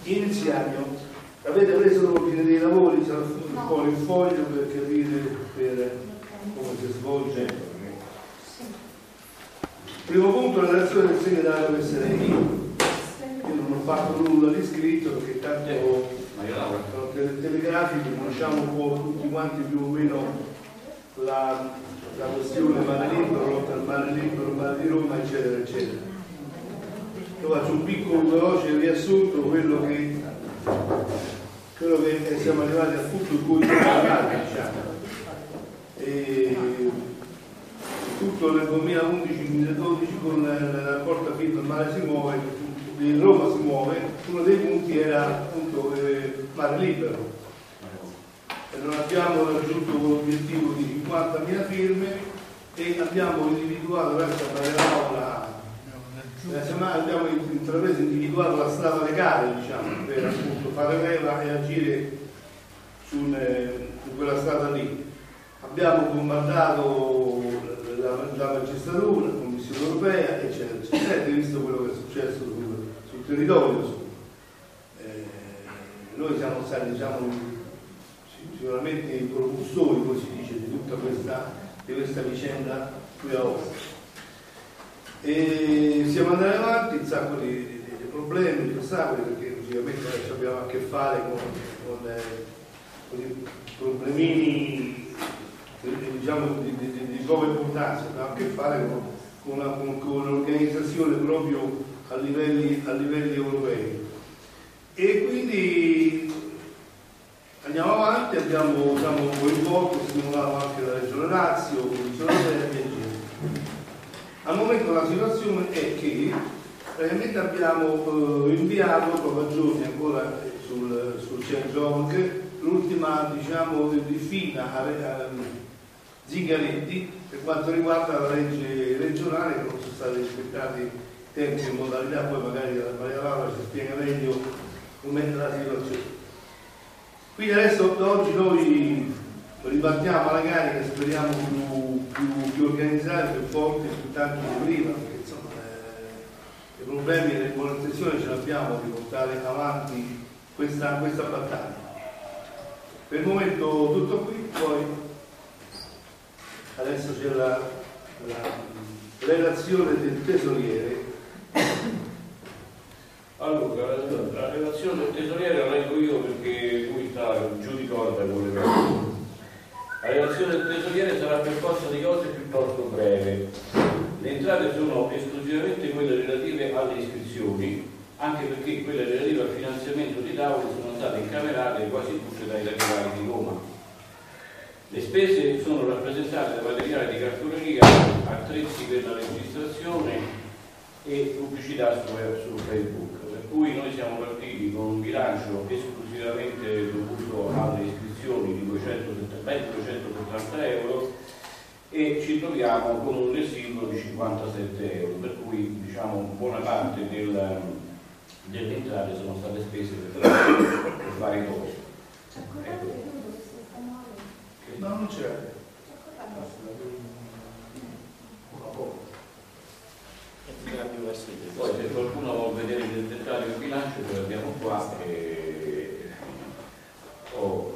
iniziamo. Avete preso l'ordine dei lavori? Sarà un po' il foglio per capire come si svolge. Primo punto, la relazione del segretario per essere io. Io non ho fatto nulla di scritto perché tanto telegrafici, conosciamo un po' tutti quanti più o meno la questione mare libero, lotta al mare libero, mare di Roma, eccetera, eccetera. Io faccio un piccolo veloce riassunto, quello che siamo arrivati al punto in cui siamo arrivati, diciamo. E tutto nel 2011-2012 con la porta firma il mare si muove, Roma si muove, uno dei punti era appunto mare libero. E non abbiamo raggiunto l'obiettivo di 50.000 firme e abbiamo individuato, verso abbiamo intrapreso individuato la strada legale, diciamo, per appunto fare leva e agire su quella strada lì. Abbiamo bombardato la magistratura, la Commissione europea, eccetera, eccetera. Avete visto quello che è successo sul territorio. Noi siamo stati, diciamo, sicuramente i propulsori, come si dice, di tutta questa vicenda qui a oggi. E siamo andati avanti, un sacco di problemi, di ostacoli, perché logicamente adesso abbiamo a che fare con i problemini, diciamo, di poca importanza, abbiamo a che fare con l'organizzazione proprio a livelli europei. E quindi andiamo avanti, abbiamo coinvolto, stimolato anche la Regione Lazio, la Commissione europea, eccetera. Al momento la situazione è che praticamente abbiamo inviato proprio a giorni ancora sul Change.org l'ultima, diciamo, diffida a Zingaretti per quanto riguarda la legge regionale, che non sono stati rispettati tempi e modalità, poi magari la Maria Laura ci spiega meglio com'è la situazione. Quindi adesso oggi noi ripartiamo alla carica, speriamo più organizzati, più forti, più tanto di prima, perché insomma i problemi e le buone intenzioni ce l'abbiamo di portare avanti questa battaglia. Per il momento tutto qui, poi adesso c'è la relazione del tesoriere. Allora, la relazione del tesoriere la leggo io perché lui sta giù di corda con le cose. La relazione del tesoriere sarà per forza di cose piuttosto breve. Le entrate sono esclusivamente quelle relative alle iscrizioni, anche perché quelle relative al finanziamento di tavoli sono state incamerate quasi tutte dai laterali di Roma. Le spese sono rappresentate da materiale di cartoleria, attrezzi per la registrazione e pubblicità su Facebook, per cui noi siamo partiti con un bilancio esclusivamente dovuto alle iscrizioni di 270 euro e ci troviamo con un residuo di 57 euro, per cui diciamo buona parte delle entrate sono state spese per varie cose. Ecco. No, non c'è. Poi se qualcuno vuole vedere nel dettaglio il bilancio ce l'abbiamo qua. Ho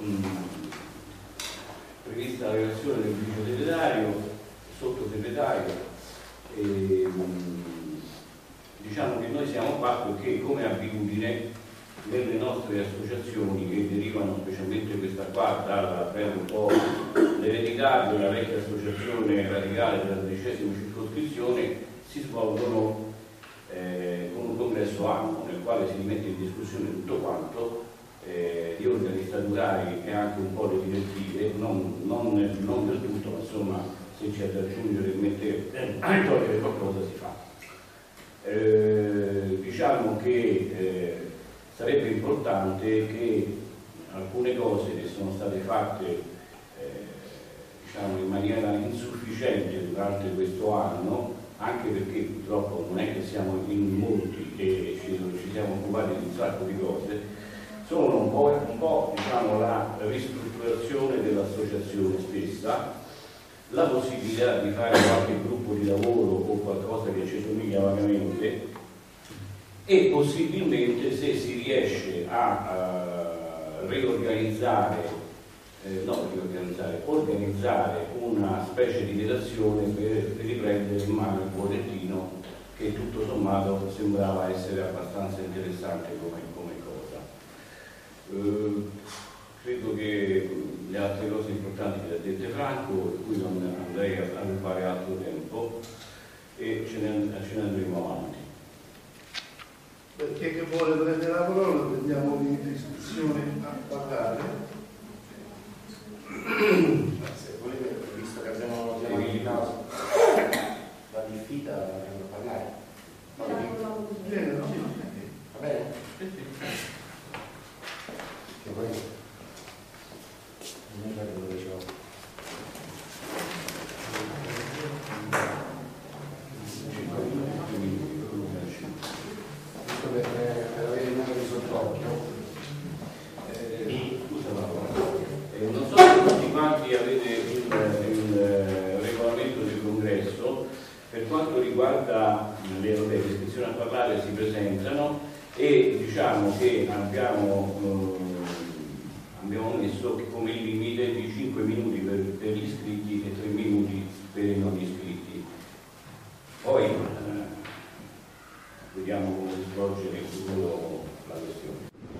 prevista la relazione del vice segretario, sottosegretario, e diciamo che noi siamo qua perché come abitudine nelle nostre associazioni che derivano specialmente questa qua dalla un po' l'eredità della vecchia associazione radicale della 12ª circoscrizione, si svolgono con un congresso annuo nel quale si rimette in discussione tutto quanto, gli organi statutari e anche un po' le direttive, non del tutto, ma insomma se c'è da aggiungere e mettere togliere qualcosa si fa. Diciamo che sarebbe importante che alcune cose che sono state fatte diciamo in maniera insufficiente durante questo anno, anche perché purtroppo non è che siamo in molti e ci siamo occupati di un sacco di cose, sono un po' diciamo, la ristrutturazione dell'associazione stessa, la possibilità di fare qualche gruppo di lavoro o qualcosa che ci somiglia vagamente e possibilmente se si riesce a organizzare una specie di redazione per riprendere in mano il bollettino, che tutto sommato sembrava essere abbastanza interessante come cosa. Credo che le altre cose importanti le ha dette Franco, per cui non andrei a rubare altro tempo e ce ne andremo avanti. Perché che vuole prendere la parola, prendiamo l'iscrizione a parlare. Se volete, visto che abbiamo chiamato la diffida, andiamo a parlare. Va bene? Va bene? Che poi non mi ricordo dove c'ho. Per avere il numero sott'occhio. Non so se tutti quanti avete il regolamento del congresso. Per quanto riguarda le iscrizioni a parlare, si presentano e diciamo che abbiamo messo come limite di 5 minuti per gli iscritti e 3 minuti per i non iscritti. Poi vediamo come si svolge in futuro la questione.